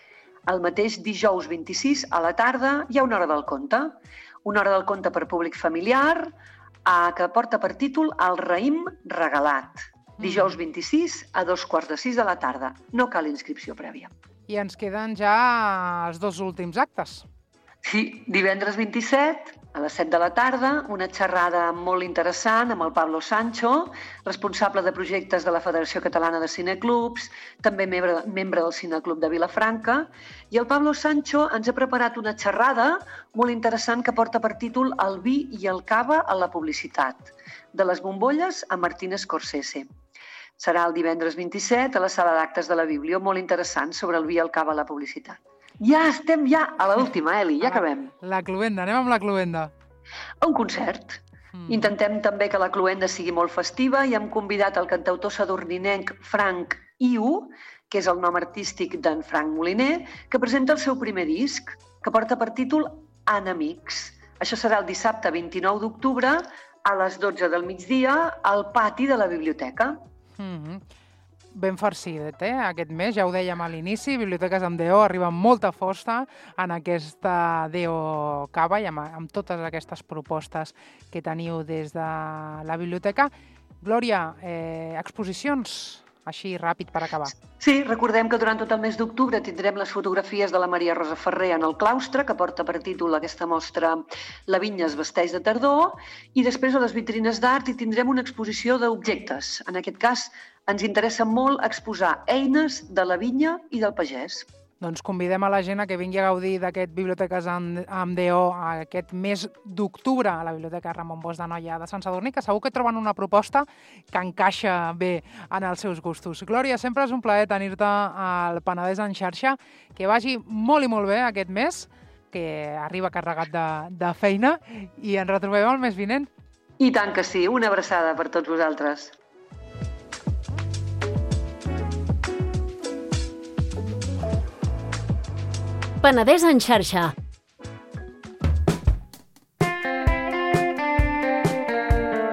El mateix dijous 26 a la tarda hi ha una hora del conte. Una hora del conte per públic familiar que porta per títol El raïm regalat. Dijous 26 a 5:45 de la tarda. No cal inscripció prèvia. I ens queden ja els dos últims actes. Sí, divendres 27 a les 7 de la tarda, una xerrada molt interessant amb el Pablo Sancho, responsable de projectes de la Federació Catalana de Cineclubs, també membre del Cineclub de Vilafranca. I el Pablo Sancho ens ha preparat una xerrada molt interessant que porta per títol El vi i el cava a la publicitat, de les bombolles a Martín Scorsese. Serà el divendres 27 a la sala d'actes de la Biblio, molt interessant, sobre el vi i el cava a la publicitat. Ja estem a l'última, Eli, ja acabem. La cluenda, anem amb la cluenda. Un concert. Intentem també que la cluenda sigui molt festiva i hem convidat el cantautor sadurninenc Frank Iu, que és el nom artístic d'en Frank Moliner, que presenta el seu primer disc, que porta per títol Enemics. Això serà el dissabte 29 d'octubre a les 12 del migdia al pati de la biblioteca. Ben farcidet, aquest mes, ja ho dèiem a l'inici, Biblioteques amb DO arriba amb molta força en aquesta DO Cava i amb totes aquestes propostes que teniu des de la biblioteca. Glòria, exposicions, així ràpid per acabar. Sí, recordem que durant tot el mes d'octubre tindrem les fotografies de la Maria Rosa Ferrer en el claustre, que porta per títol aquesta mostra La vinya es vesteix de tardor, i després a les vitrines d'art hi tindrem una exposició d'objectes. En aquest cas, ens interessa molt exposar eines de la vinya i del pagès. Doncs convidem a la gent a que vingui a gaudir d'aquest Biblioteques amb DO aquest mes d'octubre a la Biblioteca Ramon Bosch d'Anoia de Sant Sadurní, que segur que troben una proposta que encaixa bé en els seus gustos. Glòria, sempre és un plaer tenir-te al Penedès en xarxa. Que vagi molt i molt bé aquest mes, que arriba carregat de feina, i ens retrobem el mes vinent. I tant que sí, una abraçada per tots vosaltres. Penedès en xarxa.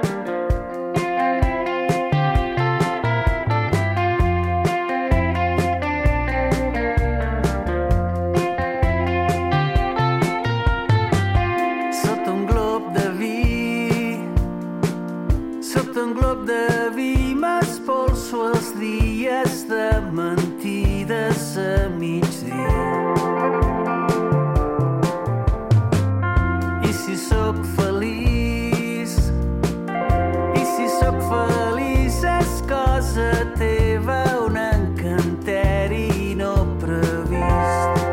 I si sóc feliç, i si sóc feliç és cosa teva, un encanteri no previst.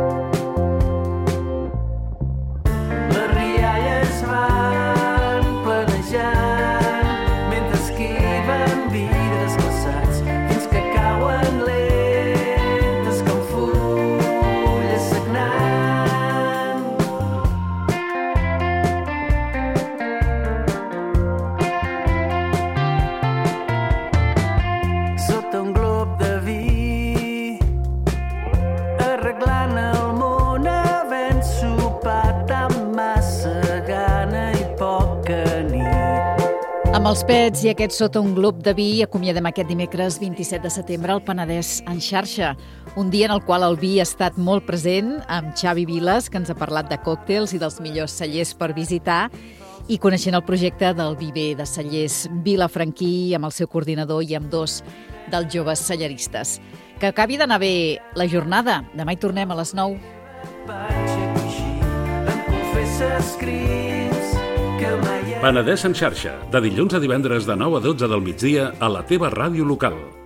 Les rialles van planejant mentre esquiven vidres glaçats fins que cauen lentes com fulles sagnant. Sota un glob de vi, arreglant el món, havent sopat amb massa gana i poca nit. Amb els pets i aquest Sota un glob de vi acomiadem aquest dimecres 27 de setembre al Penedès en xarxa, un dia en el qual el vi ha estat molt present, amb Xavi Viles, que ens ha parlat de còctels i dels millors cellers per visitar, i coneixent el projecte del viver de cellers vilafranquí amb el seu coordinador i amb dos dels joves celleristes. Que acabi d'anar bé la jornada. Demà hi tornem a les 9. Penedès en xarxa, de dilluns a divendres de 9 a 12 del migdia a la teva ràdio local.